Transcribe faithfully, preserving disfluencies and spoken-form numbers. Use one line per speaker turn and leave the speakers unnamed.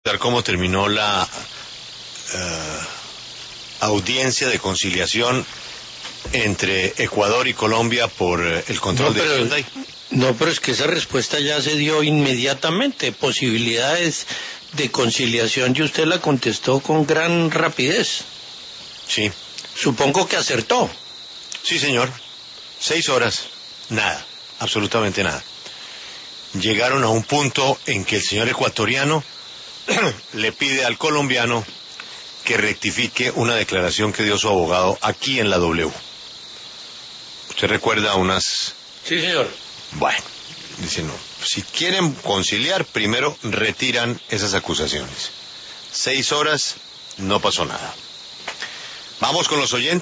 Cómo terminó la uh, audiencia de conciliación entre Ecuador y Colombia por uh, el control
no, pero,
de Hyundai.
No, pero es que esa respuesta ya se dio inmediatamente. Posibilidades de conciliación y usted la contestó con gran rapidez.
Sí.
Supongo que acertó.
Sí, señor. Seis horas. Nada. Absolutamente nada. Llegaron a un punto en que el señor ecuatoriano le pide al colombiano que rectifique una declaración que dio su abogado aquí en la W. ¿Usted recuerda unas...?
Sí, señor.
Bueno, dice no. Si quieren conciliar, primero retiran esas acusaciones. Seis horas, no pasó nada. Vamos con los oyentes.